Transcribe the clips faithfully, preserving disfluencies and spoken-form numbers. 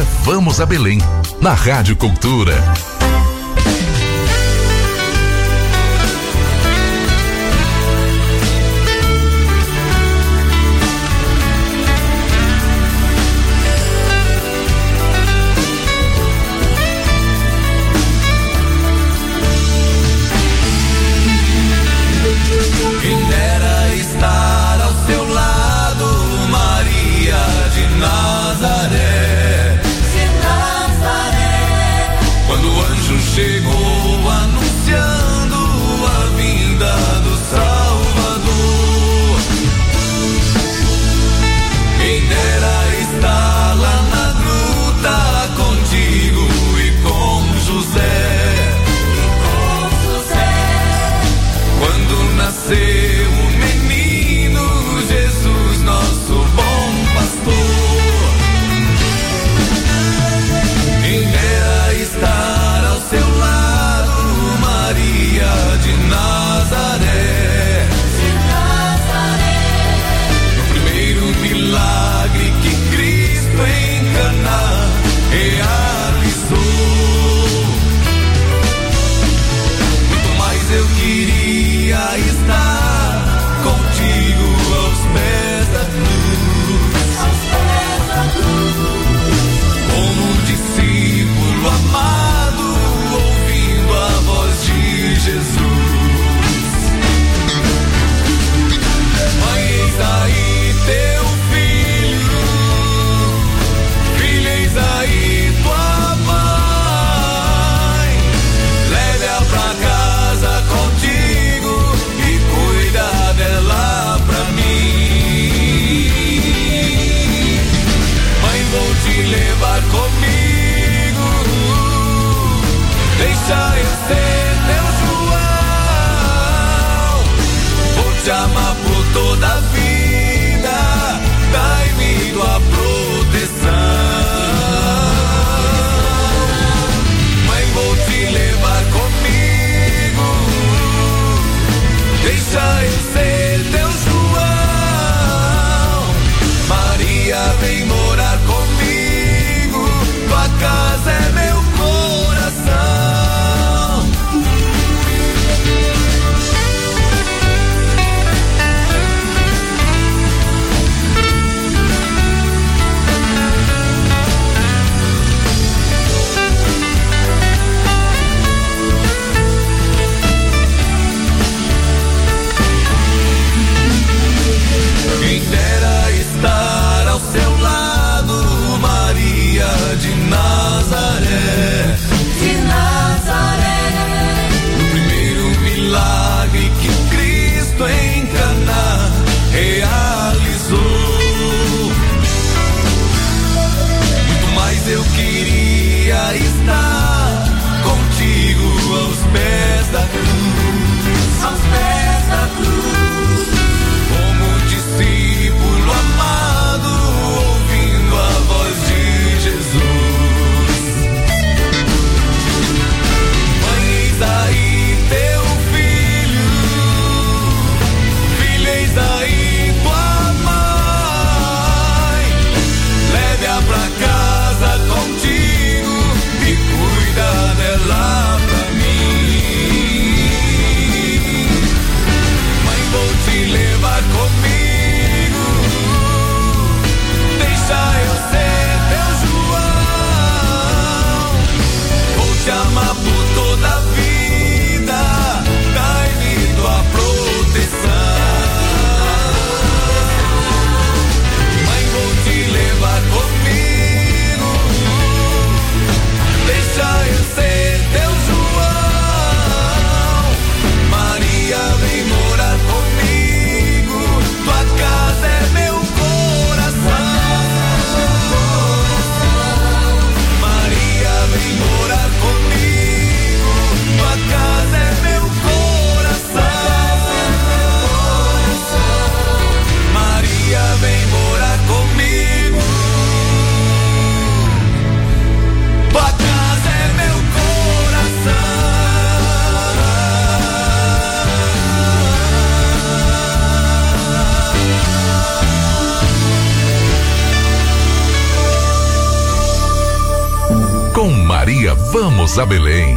Vamos a Belém, na Rádio Cultura. Chegou anunciando a vinda do Salvador. Quem dera estar lá na gruta contigo e com José. Com José. Quando nasceu o menino Jesus, nosso bom pastor. Quem dera estar seu lado, Maria de Nazaré. De Nazaré. No primeiro milagre que Cristo em Caná realizou. Muito mais eu queria estar contigo aos pés da cruz. Aos pés da cruz. Como um discípulo amado, a voz de Jesus. Mãe, eis aí teu filho, filha, eis aí tua mãe. Leve-a pra casa contigo e cuida dela pra mim. Mãe, vou te levar comigo. Deixa eu ser teu João, vou te amar por toda a vida, dai-me tua proteção. Mãe, vou te levar comigo, deixa eu ser teu João. Maria, vem morar comigo, tua casa é meu coração. Quem dera estar ao seu lado, Maria, vamos a Belém.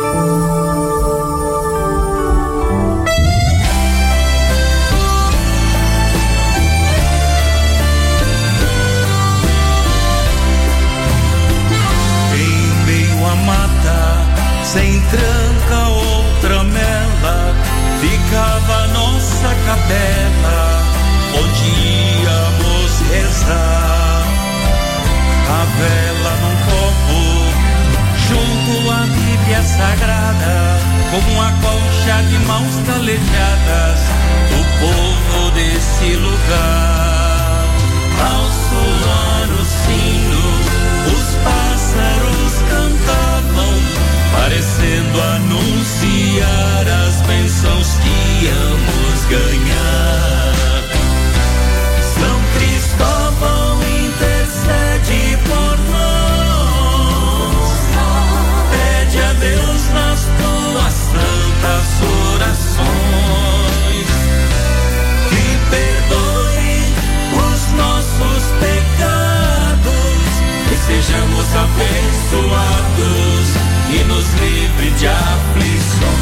Em meio à mata, sem tranca ou tramela, ficava nossa capela, onde íamos rezar. A vela num copo, junto à Bíblia Sagrada, como uma colcha de mãos calejadas do povo desse lugar. Ao soar o sino, os pássaros cantavam, parecendo anunciar as bênçãos que íamos ganhar. São Cristóvão intercede por nós, pede a Deus nas tuas santas orações que perdoe os nossos pecados, que sejamos abençoados e nos livre de aflições.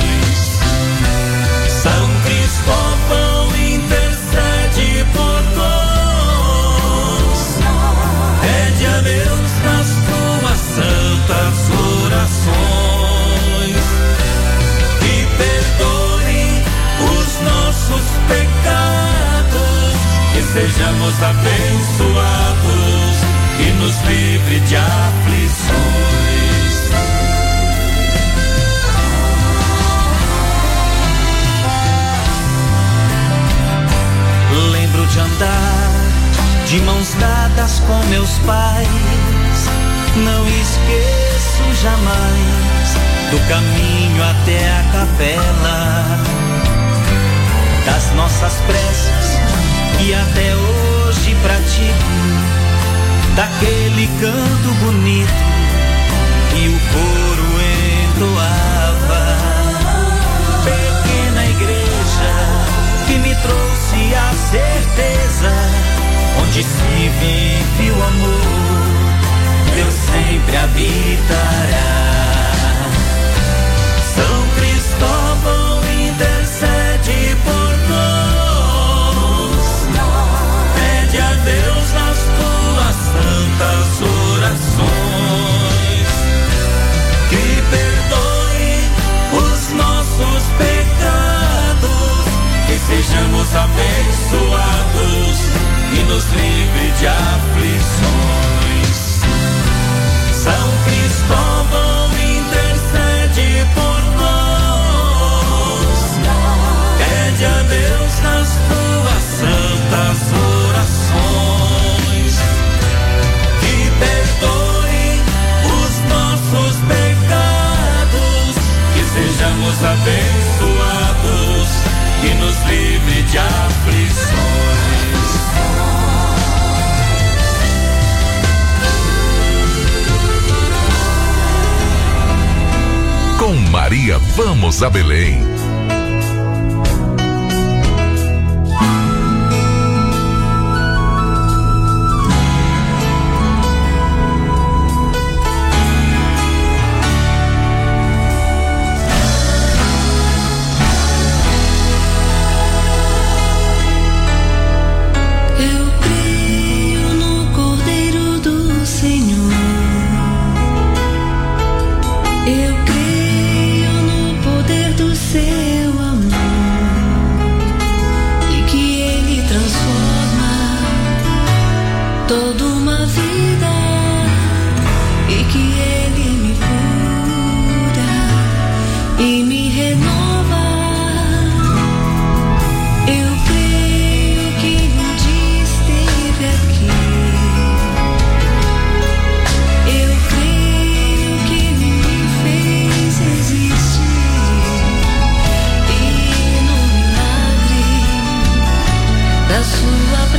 São Cristóvão intercede por nós, pede a Deus nas tuas santas orações que perdoe os nossos pecados, que sejamos abençoados e nos livre de aflições. Lembro de andar de mãos dadas com meus pais, não esqueço jamais do caminho até a capela, das nossas preces que até hoje pratico, daquele canto bonito que o coro entoava. Pequena igreja que me trouxe a certeza, onde se vive o amor, Deus sempre habitará. São Cristóvão intercede por nós, pede a Deus nas tuas santas orações que perdoe os nossos pecados, que sejamos abençoados e nos livre de aflições. São Cristóvão intercede por nós, pede a Deus nas tuas santas orações que perdoe os nossos pecados, que sejamos abençoados e nos livre de aflições. Com Maria, vamos a Belém.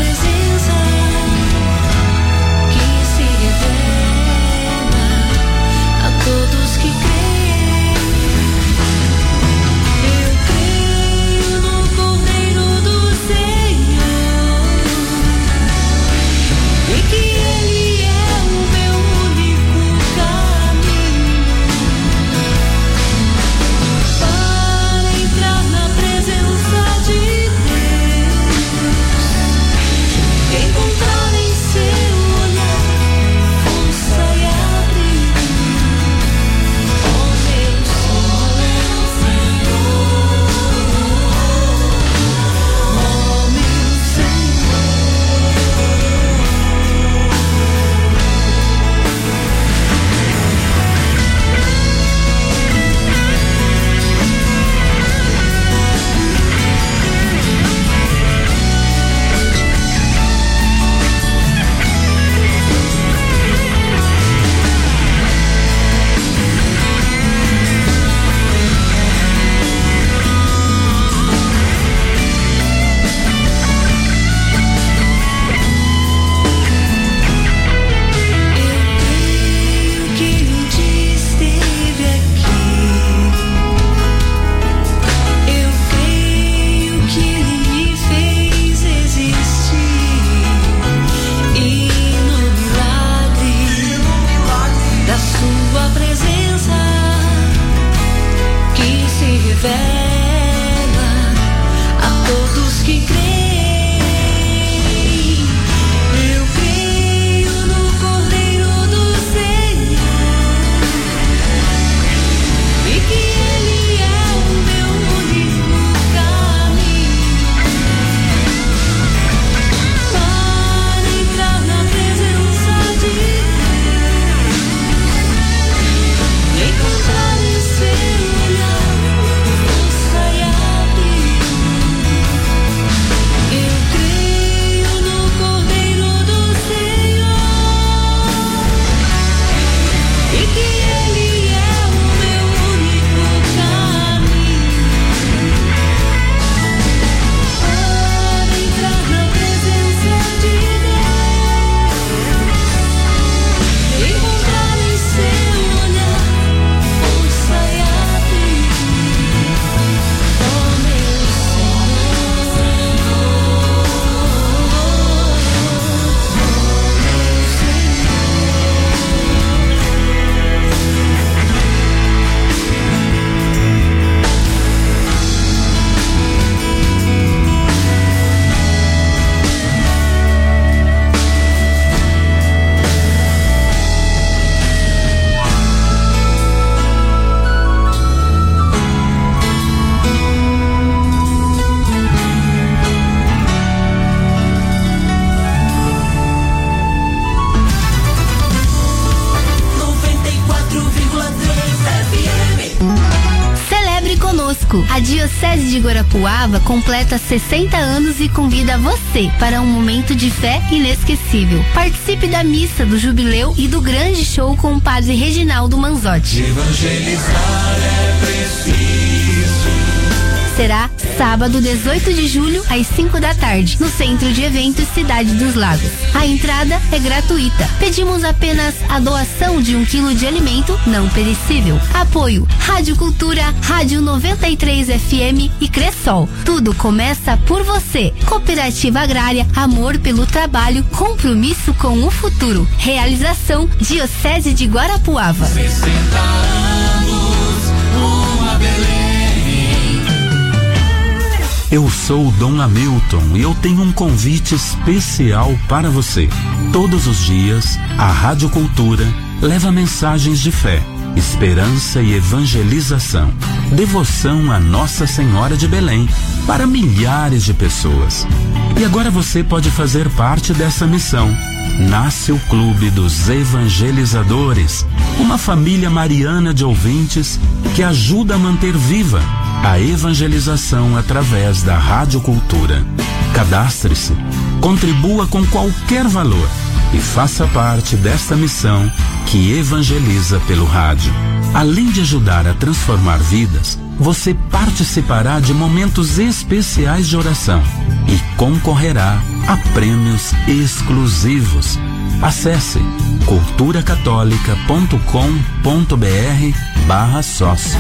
Presença que se revela conosco. A Diocese de Guarapuava completa sessenta anos e convida você para um momento de fé inesquecível. Participe da missa do jubileu e do grande show com o padre Reginaldo Manzotti. Evangelizar é preciso. Será sábado, dezoito de julho, às cinco da tarde, no Centro de Eventos Cidade dos Lagos. A entrada é gratuita. Pedimos apenas a doação de um quilo de alimento não perecível. Apoio Rádio Cultura, Rádio noventa e três F M e Cressol. Tudo começa por você. Cooperativa Agrária, amor pelo trabalho, compromisso com o futuro. Realização Diocese de Guarapuava. sessenta anos, uma Belém. Eu sou o Dom Hamilton e eu tenho um convite especial para você. Todos os dias, a Rádio Cultura leva mensagens de fé, esperança e evangelização. Devoção a Nossa Senhora de Belém para milhares de pessoas. E agora você pode fazer parte dessa missão. Nasce o Clube dos Evangelizadores, uma família mariana de ouvintes que ajuda a manter viva a evangelização através da Rádio Cultura. Cadastre-se, contribua com qualquer valor e faça parte desta missão que evangeliza pelo rádio. Além de ajudar a transformar vidas, você participará de momentos especiais de oração e concorrerá a prêmios exclusivos. Acesse culturacatólica ponto com ponto br barra sócio.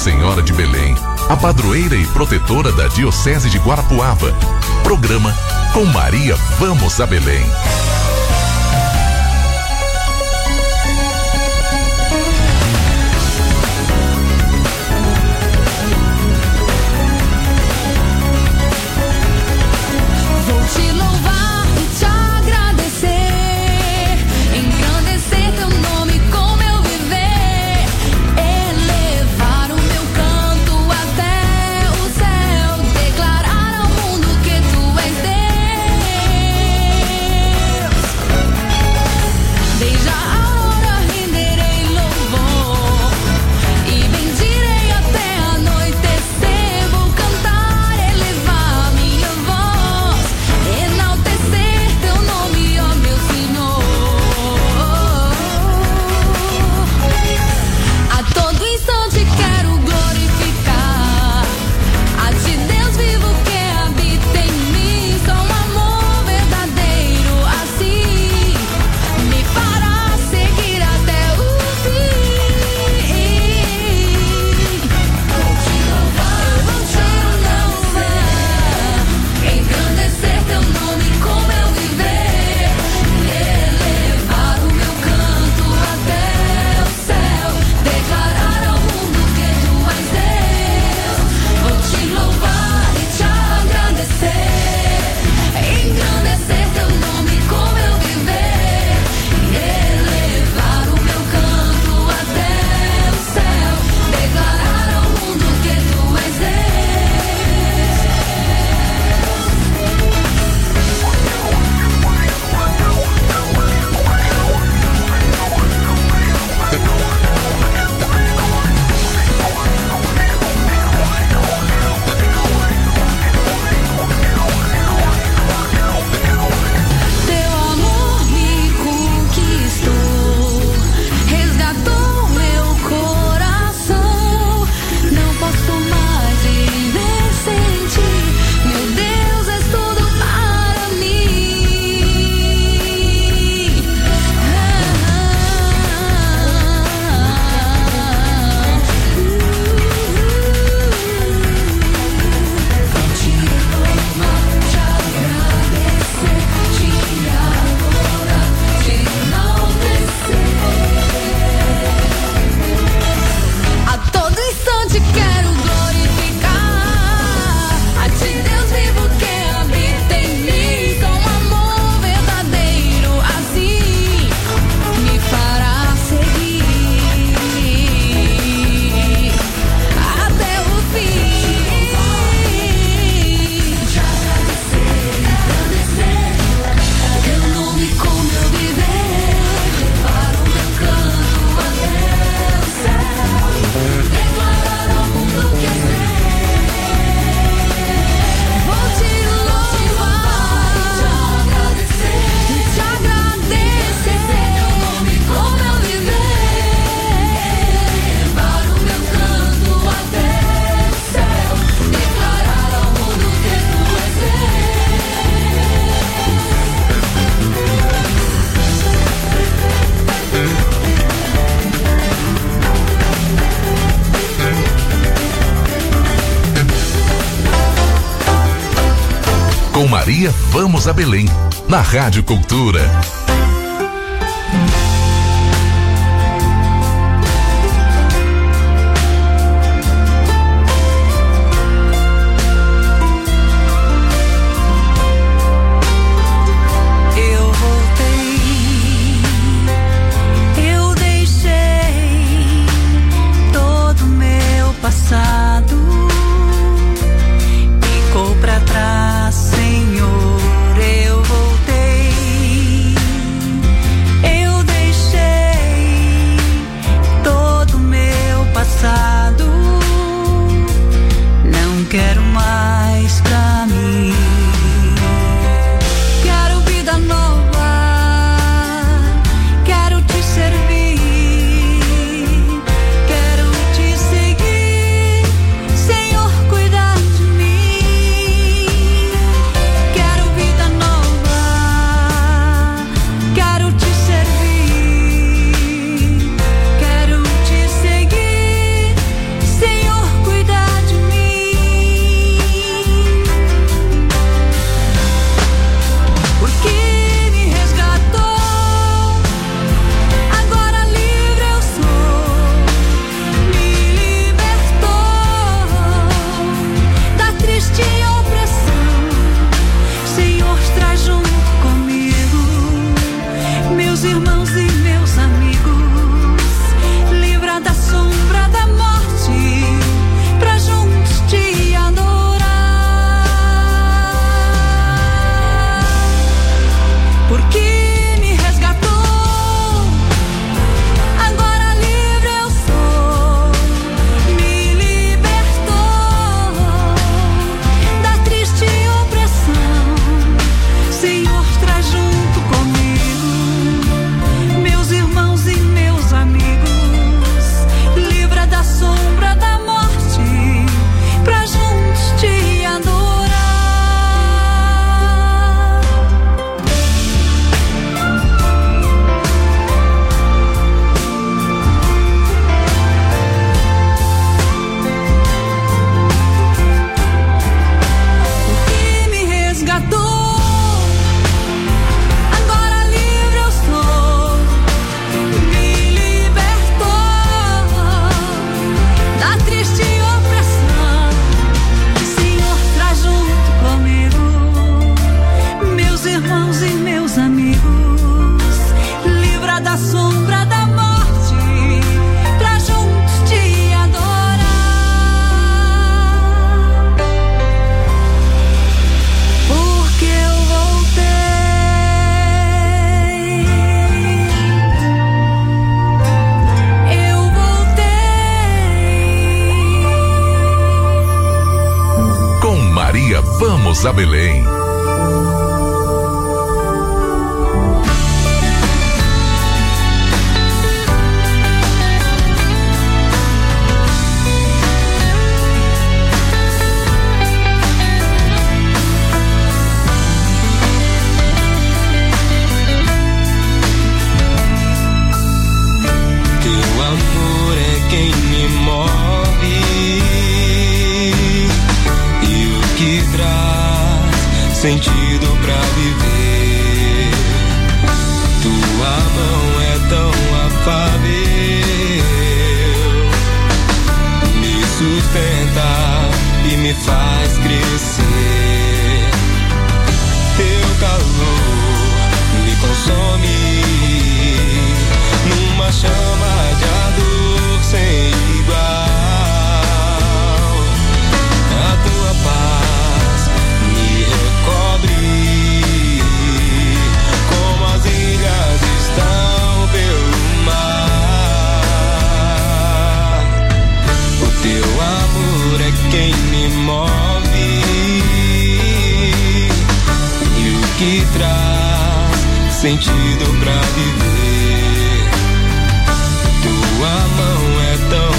Senhora de Belém, a padroeira e protetora da Diocese de Guarapuava. Programa Com Maria Vamos a Belém. Com Maria Vamos a Belém, na Rádio Cultura. Ficou pra trás, Senhor, eu voltei. Senhor, traz junto comigo meus irmãos e meus amigos. Livra da sombra da morte, pra juntos te adorar. O que me resgatou, agora livre eu sou. Me libertou da triste opressão. Senhor, traz junto comigo meus irmãos e meus amigos. Livra da sombra da morte, pra juntos te adorar. Porque eu voltei, eu voltei. Com Maria vamos a Belém. Teu amor é quem me move e o que traz sentido pra viver. Tua mão é tão afável, me sustenta e me faz crescer. Teu calor me consome numa chama de dor sem igual. A tua paz me recobre, como as ilhas estão pelo mar. O teu amor é quem me move e o que traz sentido pra viver. Tua mão é tão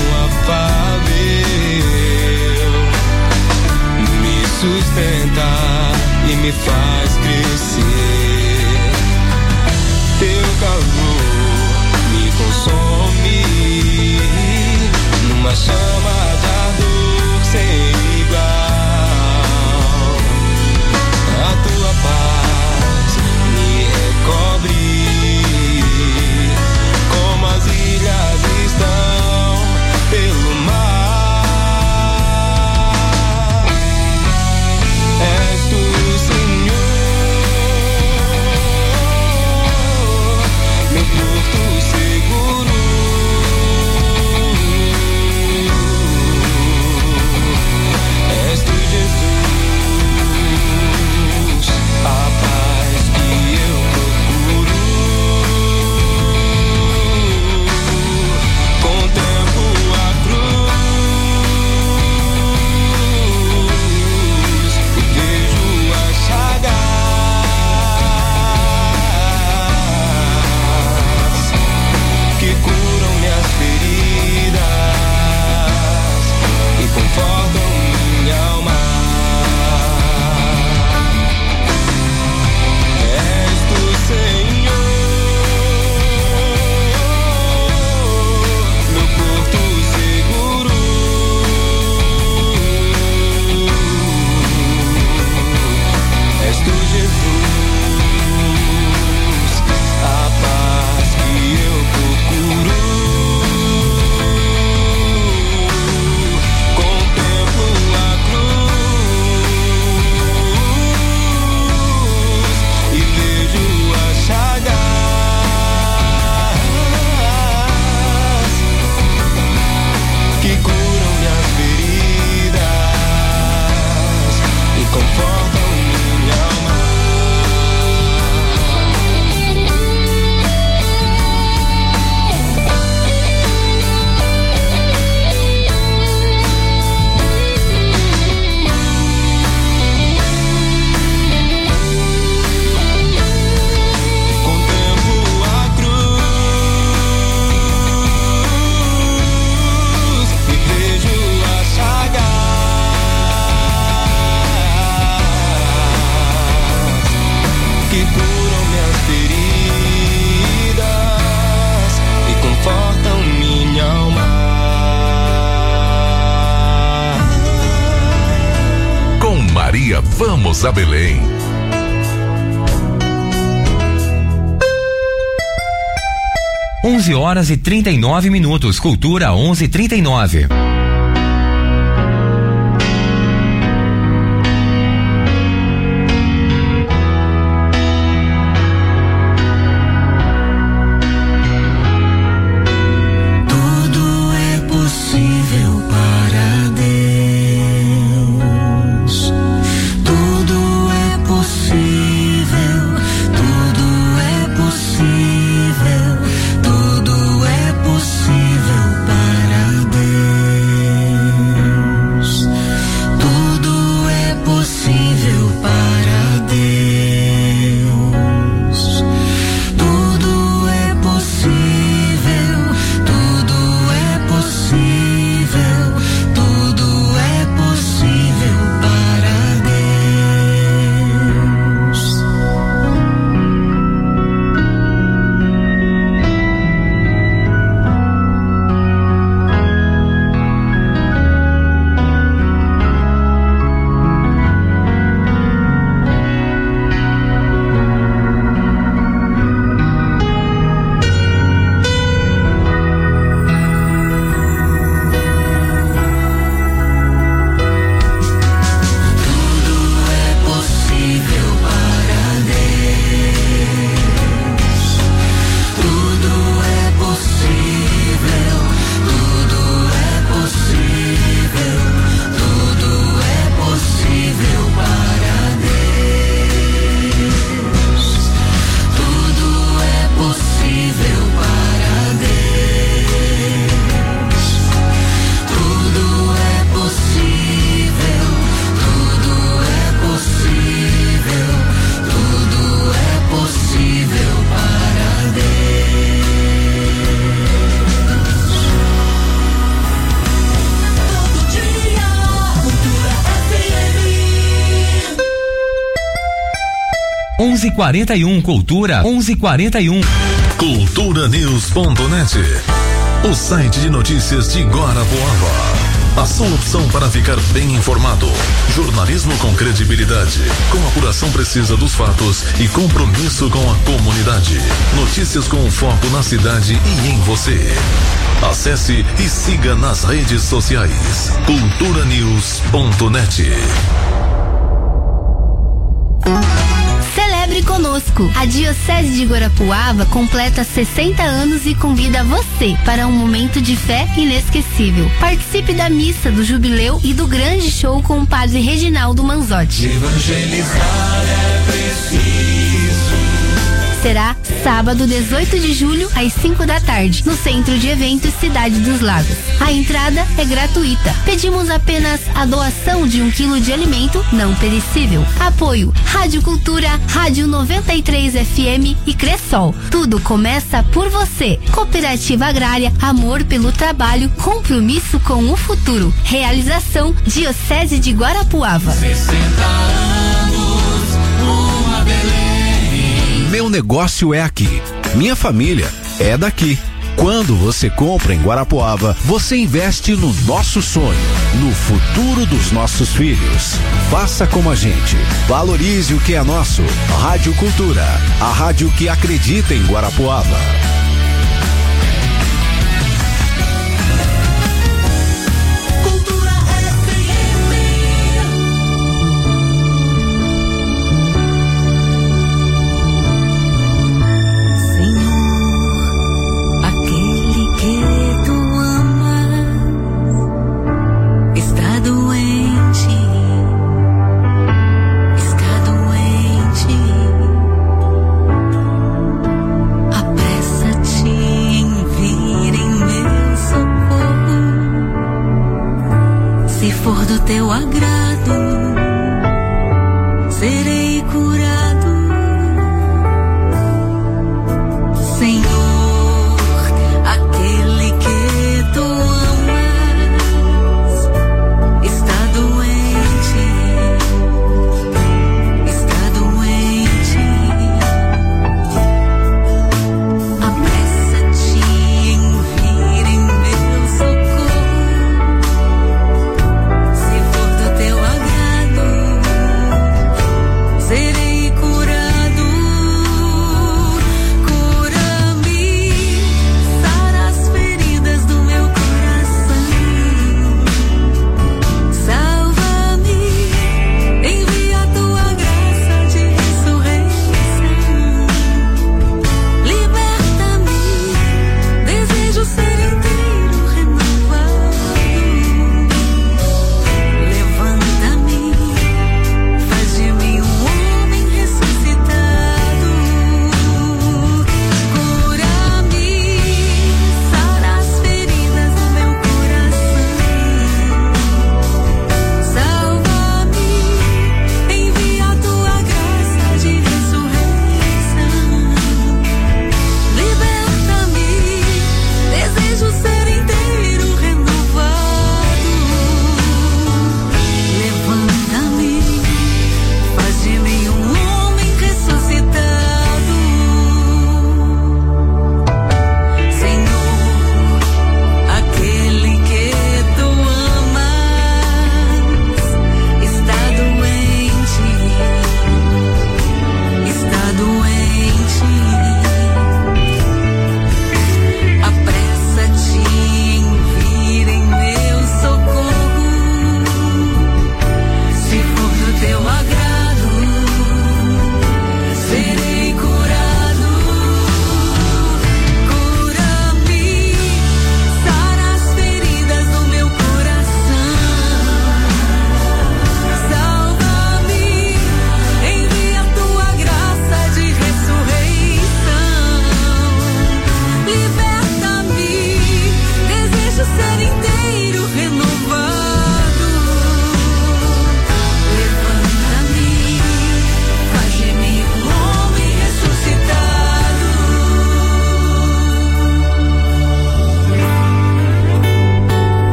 afável, me sustenta e me faz crescer. Teu calor me consome numa chama de dor sem igual. A tua paz me recobre, como as ilhas estão pelo mar. És tu, Senhor, meu porto seguro. que curam minhas feridas e confortam minha alma. Com Maria, vamos a Belém. onze horas e trinta e nove minutos. Cultura onze e trinta e nove. onze e quarenta e um, Cultura onze e quarenta e um. cultura news ponto net, o site de notícias de Guarapuava. A sua opção para ficar bem informado. Jornalismo com credibilidade, com apuração precisa dos fatos e compromisso com a comunidade. Notícias com foco na cidade e em você. Acesse e siga nas redes sociais. cultura news ponto net. Celebre conosco. A Diocese de Guarapuava completa sessenta anos e convida você para um momento de fé inesquecível. Participe da missa do jubileu e do grande show com o padre Reginaldo Manzotti. Evangelizar é preciso. Será sábado, dezoito de julho, às cinco da tarde, no Centro de Eventos Cidade dos Lagos. A entrada é gratuita. Pedimos apenas a doação de um quilo de alimento não perecível. Apoio Rádio Cultura, Rádio noventa e três F M e Cressol. Tudo começa por você. Cooperativa Agrária, amor pelo trabalho, compromisso com o futuro. Realização Diocese de Guarapuava. sessenta anos, uma Belém. Meu negócio é aqui. Minha família é daqui. Quando você compra em Guarapuava, você investe no nosso sonho, no futuro dos nossos filhos. Faça como a gente. Valorize o que é nosso. Rádio Cultura, a rádio que acredita em Guarapuava. Apressa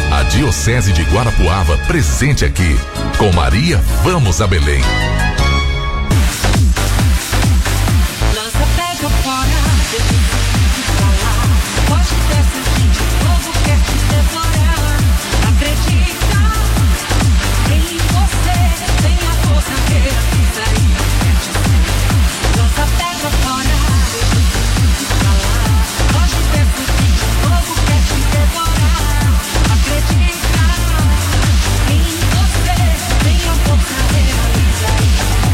A Diocese de Guarapuava presente aqui. Com Maria, vamos a Belém. Lança pega fora, pode dessa gente, o povo quer te devorar. Acredita em você, tem a força que avisa e quer te ser. Lança pega fora, pode dessa gente, o povo quer te devorar. Acredita em você, tem a força que avisa e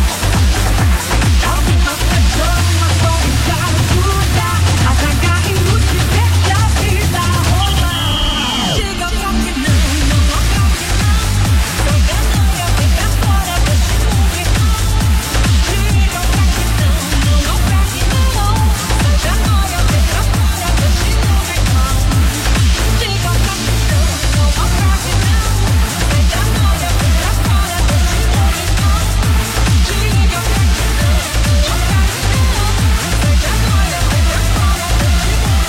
alguma pessoa com ajuda a tragar e nos deixa a vida rolar. Diga pra que não, não acredite não. Sai da noia, vem pra fora desse mundo irmão. Diga pra que não, não acredite não. Sai da noia, vem pra fora desse mundo irmão. Diga pra que não, não acredite não. Sai da noia, vem pra fora desse mundo irmão. Diga pra que não, não acredite não. Sai da noia, vem pra fora desse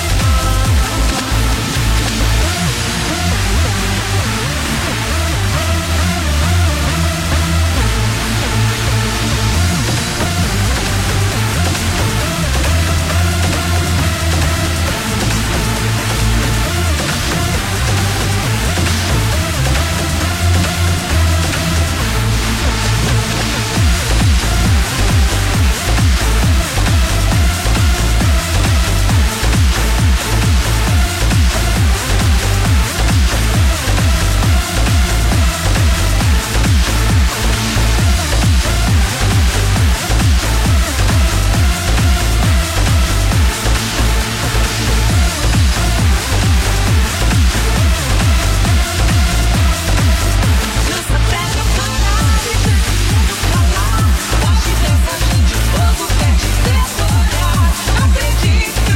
Lança pega parada e faz o mundo falar. Pode dessa gente, o povo quer te devorar. Acredita,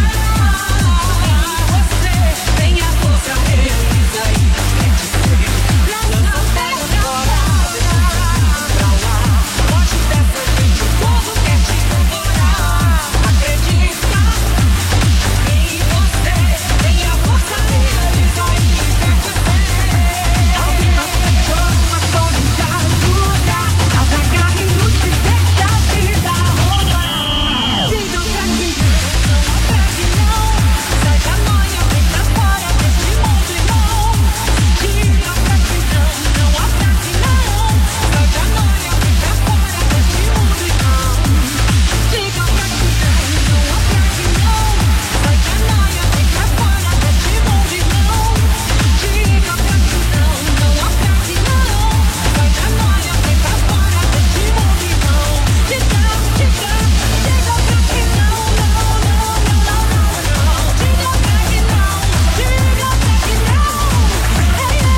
você tem a força, realiza e quer te ser. Lança pega parada pra lá. Pode dessa gente, o povo quer te devorar. Acredita em você, tem a força, realiza e quer te ser. Alguma pessoa com ajuda a tragar e nos deixa a vida rolar. Diga pra que não, não acredite não. Sai da noia, vem pra fora desse mundo irmão. Diga pra que não, não acredite não. Sai da noia, vem pra fora desse mundo irmão. Diga pra que não, não acredite não. Sai da noia, vem pra fora desse mundo irmão. Diga pra que não, não acredite não. Sai da noia, vem pra fora desse mundo irmão. Diga, diga, diga pra que não, não, não, não, não, não. Diga pra que não, diga pra que não. Ei, ei,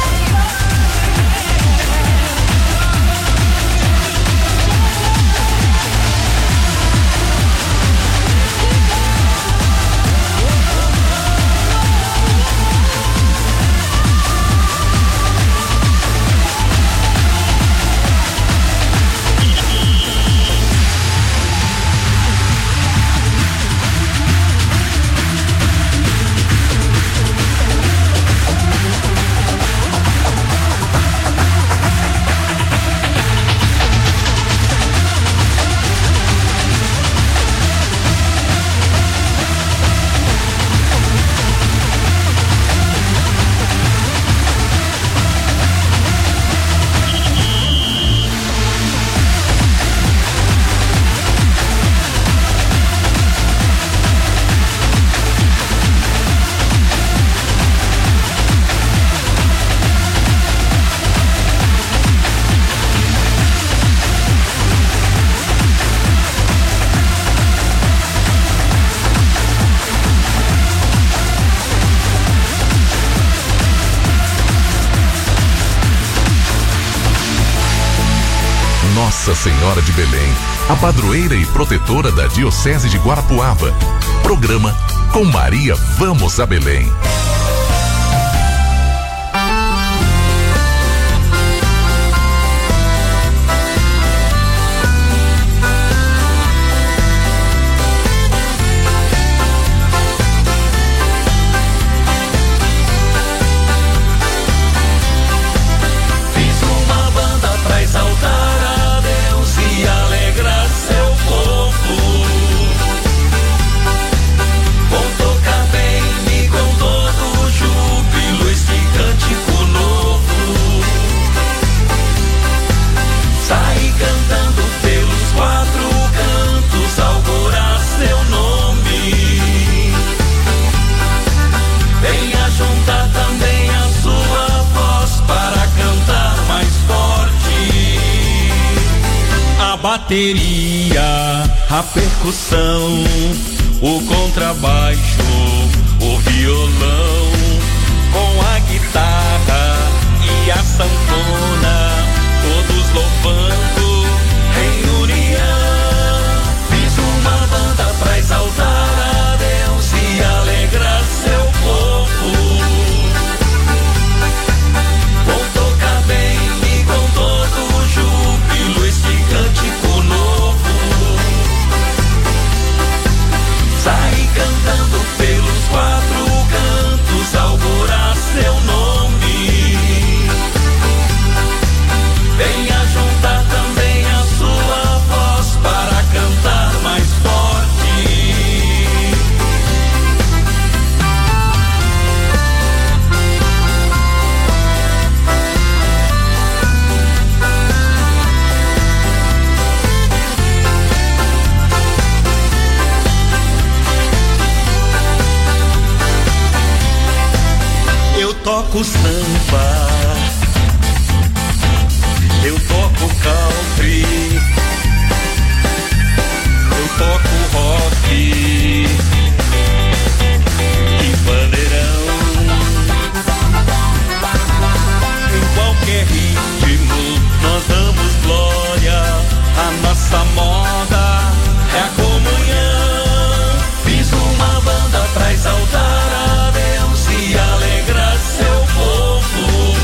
Nossa Senhora de Belém, a padroeira e protetora da Diocese de Guarapuava. Programa Com Maria, vamos a Belém. bateria, a percussão, o contrabaixo, o violão, com a guitarra e a sanfona, todos louvando em união. Fiz uma banda pra exaltar a Deus e alegrar seu povo. Vou tocar bem e com todo o júbilo este cântico novo. Saí cantando pelos quatro cantos, augurar seu nome. Venha juntar também a sua voz para cantar mais forte. Eu toco samba, eu toco country, eu toco rock e bandeirão. Em qualquer ritmo nós damos glória, a nossa moda é a comunhão. Fiz uma banda pra exaltar a Deus e alegrar seu povo.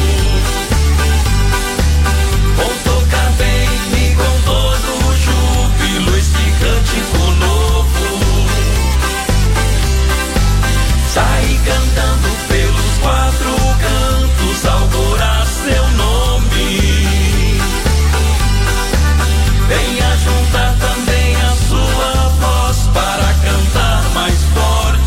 Vou tocar bem e com todo o júbilo este cântico novo. Saí cantando pelos quatro cantos, augurar seu nome. Venha juntar também a sua voz para cantar mais forte.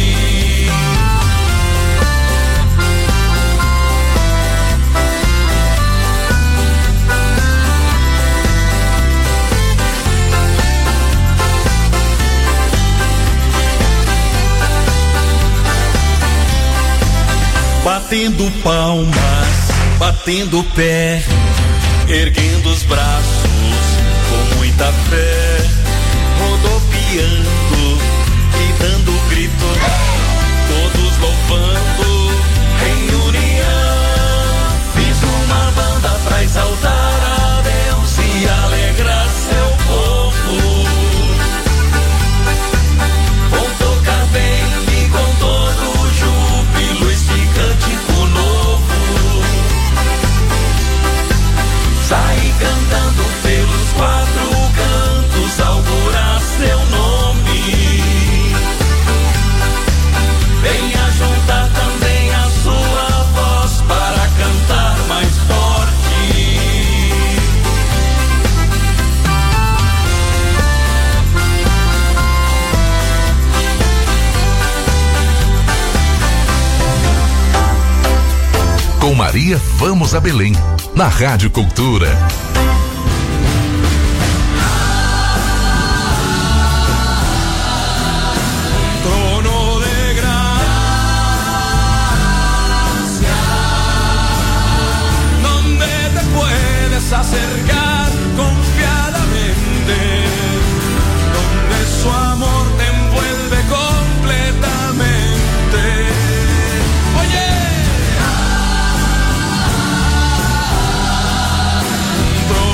Batendo palmas, batendo pé, erguendo os braços com muita fé, rodopiando e dando grito, todos louvando em união. Fiz uma banda pra exaltar a Deus e alegrar seu povo. Vou tocar bem e com todo o júbilo este cântico novo. Saí cantando pelos quatro cantos, augurar seu nome. Venha juntar também a sua voz para cantar mais forte. Com Maria, vamos a Belém, na Rádio Cultura. Trono de gracia, donde te puedes acercar confiadamente, donde su amor te envuelve completamente. Oye,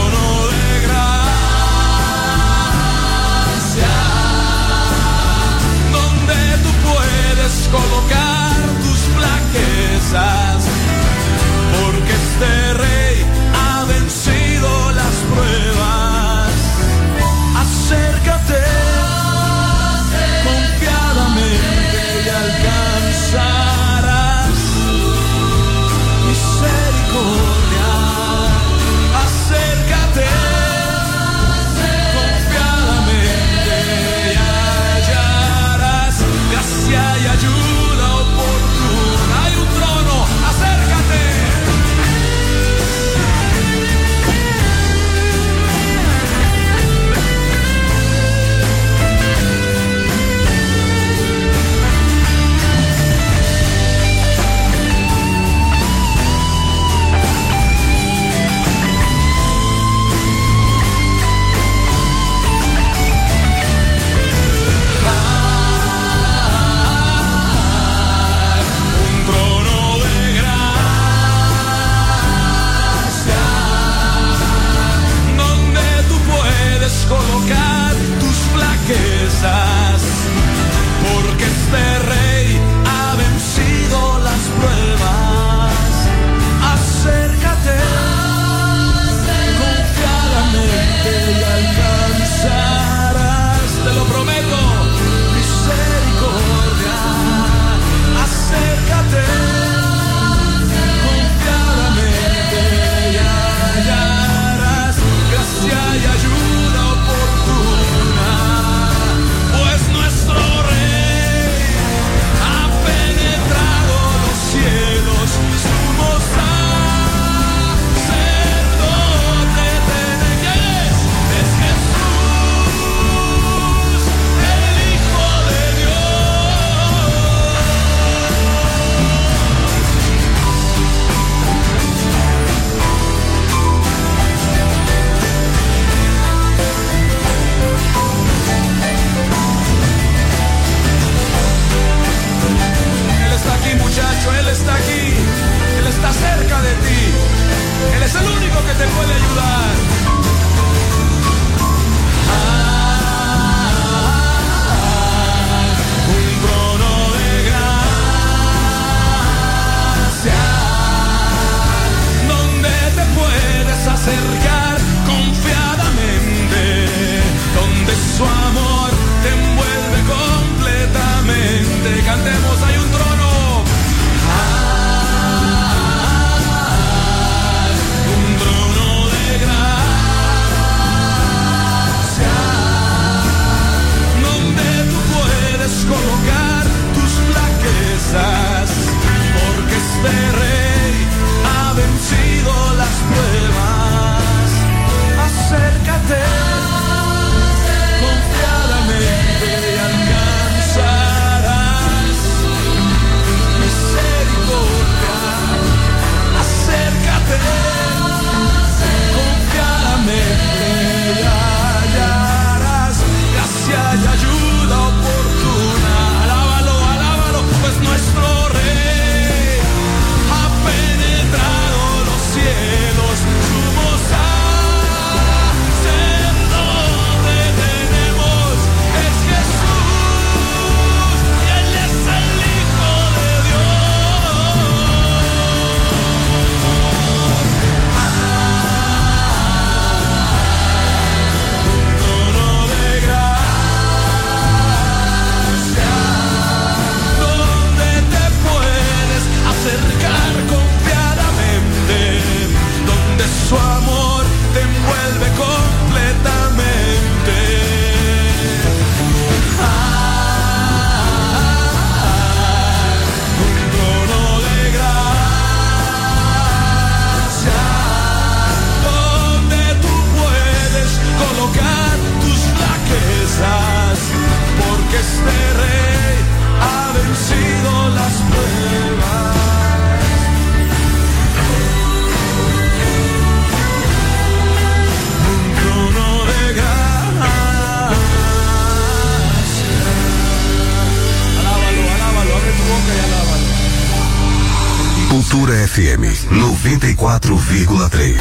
Cultura F M noventa e quatro vírgula três.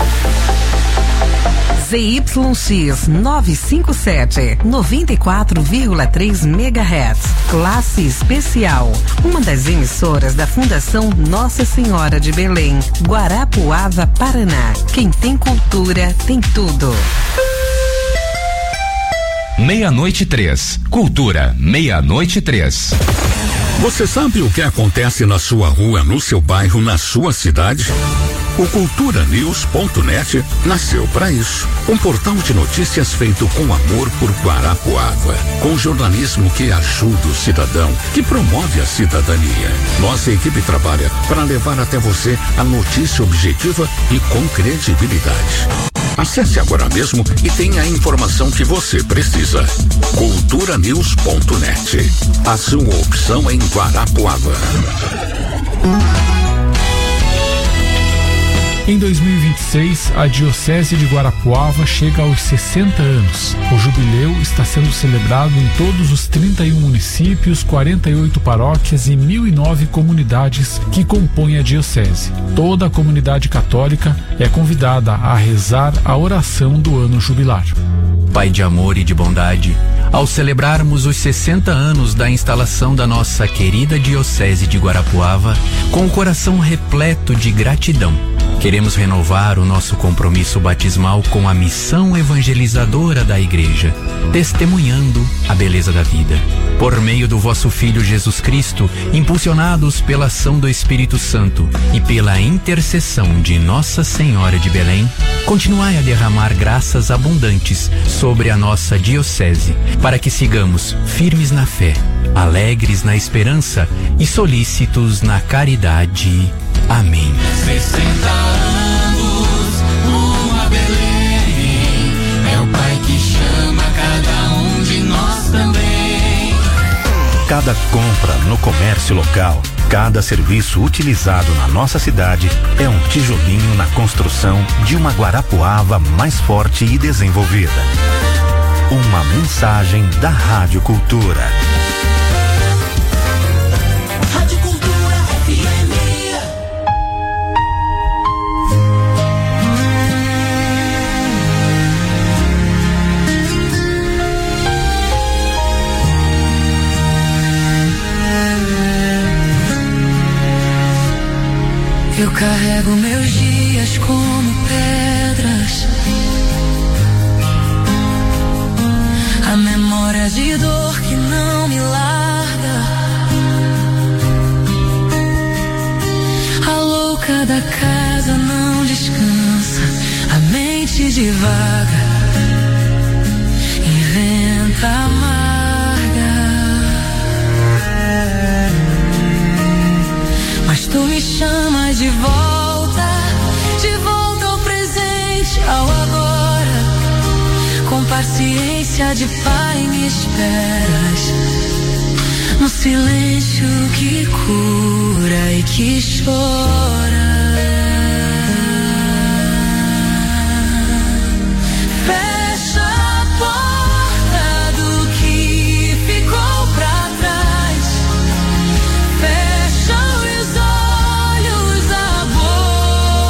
Z Y X novecentos e cinquenta e sete, noventa e quatro vírgula três megahertz. Classe especial. Uma das emissoras da Fundação Nossa Senhora de Belém, Guarapuava, Paraná. Quem tem cultura tem tudo. Meia-noite três. Cultura, meia-noite três. Você sabe o que acontece na sua rua, no seu bairro, na sua cidade? O cultura news ponto net nasceu para isso. Um portal de notícias feito com amor por Guarapuava, com jornalismo que ajuda o cidadão, que promove a cidadania. Nossa equipe trabalha para levar até você a notícia objetiva e com credibilidade. Acesse agora mesmo e tenha a informação que você precisa. cultura news ponto net. A sua opção em Guarapuava. Em dois mil e vinte e seis, a Diocese de Guarapuava chega aos sessenta anos. O jubileu está sendo celebrado em todos os trinta e um municípios, quarenta e oito paróquias e mil e nove comunidades que compõem a Diocese. Toda a comunidade católica é convidada a rezar a oração do ano jubilar. Pai de amor e de bondade, ao celebrarmos os sessenta anos da instalação da nossa querida Diocese de Guarapuava, com o coração repleto de gratidão, queremos renovar o nosso compromisso batismal com a missão evangelizadora da Igreja, testemunhando a beleza da vida. Por meio do vosso Filho Jesus Cristo, impulsionados pela ação do Espírito Santo e pela intercessão de Nossa Senhora de Belém, continuai a derramar graças abundantes sobre a nossa Diocese, para que sigamos firmes na fé, alegres na esperança e solícitos na caridade. Amém. sessenta anos, uma Belém, é o Pai que chama cada um de nós também. Cada compra no comércio local, cada serviço utilizado na nossa cidade é um tijolinho na construção de uma Guarapuava mais forte e desenvolvida. Uma mensagem da Rádio Cultura. Rádio Cultura F M. Eu carrego meus dias como pedras, a memória de dor que não me larga, a louca da casa não descansa, a mente divaga, inventa amarga, mas tu me chamas de volta, de volta ao presente, ao agora. Com paciência de pai me esperas, no silêncio que cura e que chora.